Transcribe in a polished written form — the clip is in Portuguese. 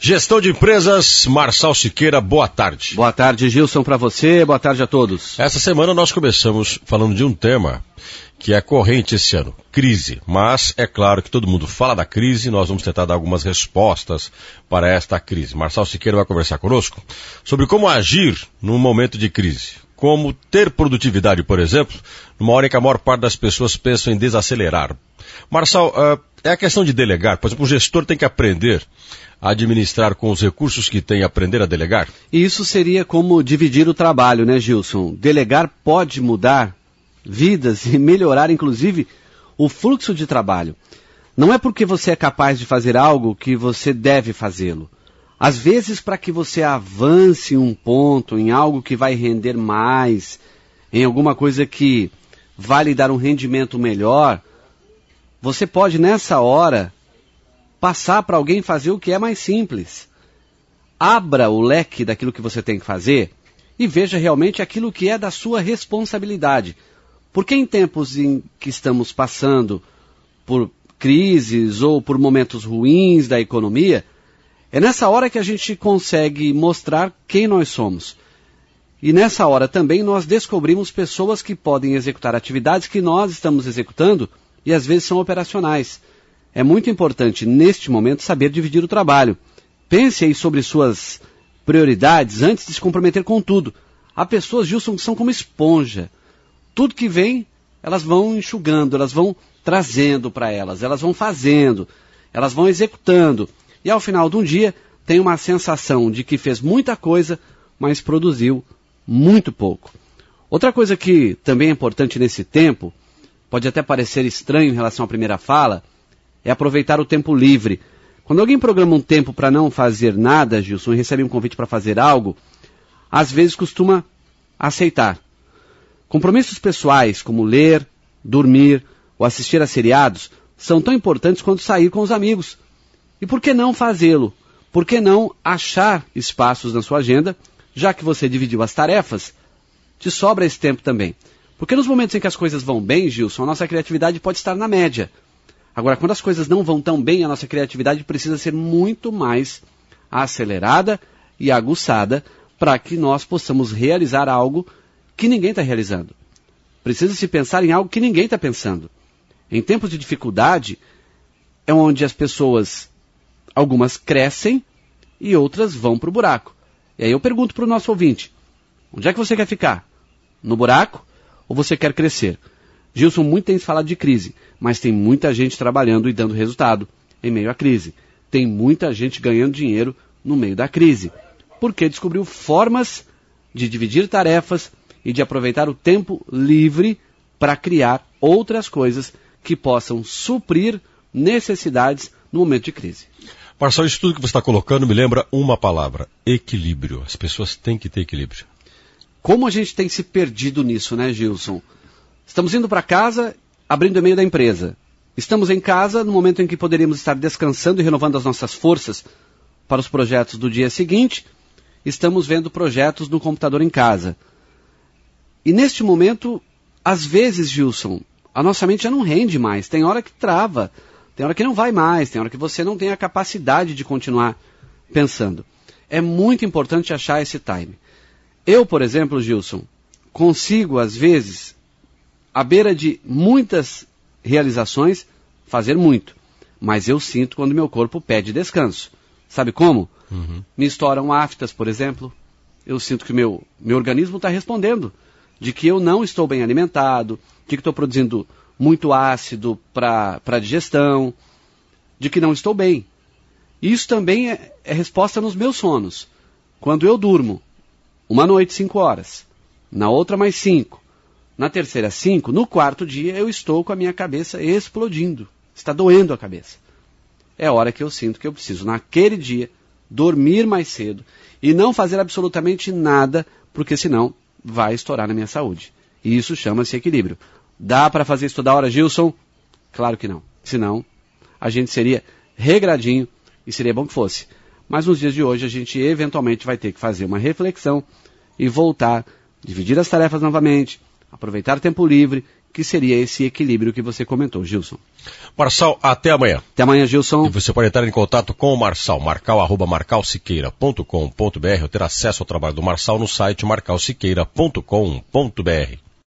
Gestão de empresas, Marçal Siqueira, boa tarde. Boa tarde, Gilson, para você, boa tarde a todos. Essa semana nós começamos falando de um tema que é corrente esse ano, crise. Mas é claro que todo mundo fala da crise, nós vamos tentar dar algumas respostas para esta crise. Marçal Siqueira vai conversar conosco sobre como agir num momento de crise. Como ter produtividade, por exemplo, numa hora em que a maior parte das pessoas pensam em desacelerar. Marçal, é a questão de delegar. Por exemplo, o gestor tem que aprender a administrar com os recursos que tem, aprender a delegar? Isso seria como dividir o trabalho, né, Gilson? Delegar pode mudar vidas e melhorar, inclusive, o fluxo de trabalho. Não é porque você é capaz de fazer algo que você deve fazê-lo. Às vezes, para que você avance um ponto em algo que vai render mais, em alguma coisa que vai lhe dar um rendimento melhor, você pode, nessa hora, passar para alguém fazer o que é mais simples. Abra o leque daquilo que você tem que fazer e veja realmente aquilo que é da sua responsabilidade. Porque em tempos em que estamos passando por crises ou por momentos ruins da economia, é nessa hora que a gente consegue mostrar quem nós somos. E nessa hora também nós descobrimos pessoas que podem executar atividades que nós estamos executando e às vezes são operacionais. É muito importante neste momento saber dividir o trabalho. Pense aí sobre suas prioridades antes de se comprometer com tudo. Há pessoas, Gilson, que são como esponja. Tudo que vem, elas vão enxugando, elas vão trazendo para elas vão fazendo, elas vão executando. E ao final de um dia, tem uma sensação de que fez muita coisa, mas produziu muito pouco. Outra coisa que também é importante nesse tempo, pode até parecer estranho em relação à primeira fala, é aproveitar o tempo livre. Quando alguém programa um tempo para não fazer nada, Gilson, e recebe um convite para fazer algo, às vezes costuma aceitar. Compromissos pessoais, como ler, dormir ou assistir a seriados, são tão importantes quanto sair com os amigos. E por que não fazê-lo? Por que não achar espaços na sua agenda, já que você dividiu as tarefas, te sobra esse tempo também. Porque nos momentos em que as coisas vão bem, Gilson, a nossa criatividade pode estar na média. Agora, quando as coisas não vão tão bem, a nossa criatividade precisa ser muito mais acelerada e aguçada para que nós possamos realizar algo que ninguém está realizando. Precisa-se pensar em algo que ninguém está pensando. Em tempos de dificuldade, é onde as pessoas, algumas crescem e outras vão para o buraco. E aí eu pergunto para o nosso ouvinte, onde é que você quer ficar? No buraco ou você quer crescer? Gilson, muito tem se falado de crise, mas tem muita gente trabalhando e dando resultado em meio à crise. Tem muita gente ganhando dinheiro no meio da crise, porque descobriu formas de dividir tarefas e de aproveitar o tempo livre para criar outras coisas que possam suprir necessidades no momento de crise. Marçal, isso tudo que você está colocando me lembra uma palavra, equilíbrio. As pessoas têm que ter equilíbrio. Como a gente tem se perdido nisso, né, Gilson? Estamos indo para casa, abrindo o e-mail da empresa. Estamos em casa no momento em que poderíamos estar descansando e renovando as nossas forças para os projetos do dia seguinte. Estamos vendo projetos no computador em casa. E neste momento, às vezes, Gilson, a nossa mente já não rende mais. Tem hora que trava, tem hora que não vai mais, tem hora que você não tem a capacidade de continuar pensando. É muito importante achar esse time. Eu, por exemplo, Gilson, consigo, às vezes, à beira de muitas realizações, fazer muito. Mas eu sinto quando meu corpo pede descanso. Sabe como? Me estouram aftas, por exemplo. Eu sinto que meu organismo está respondendo de que eu não estou bem alimentado, de que estou produzindo muito ácido para a digestão, de que não estou bem. Isso também é resposta nos meus sonos. Quando eu durmo, uma noite 5 horas, na outra mais 5, na terceira 5, no quarto dia eu estou com a minha cabeça explodindo. Está doendo a cabeça. É hora que eu sinto que eu preciso, naquele dia, dormir mais cedo e não fazer absolutamente nada, porque senão vai estourar na minha saúde. E isso chama-se equilíbrio. Dá para fazer isso toda hora, Gilson? Claro que não. Senão, a gente seria regradinho e seria bom que fosse. Mas nos dias de hoje a gente eventualmente vai ter que fazer uma reflexão e voltar, dividir as tarefas novamente, aproveitar o tempo livre que seria esse equilíbrio que você comentou, Gilson. Marçal, até amanhã. Até amanhã, Gilson. E você pode entrar em contato com o Marçal, marcal@marcalsiqueira.com.br ou ter acesso ao trabalho do Marçal no site marcalsiqueira.com.br.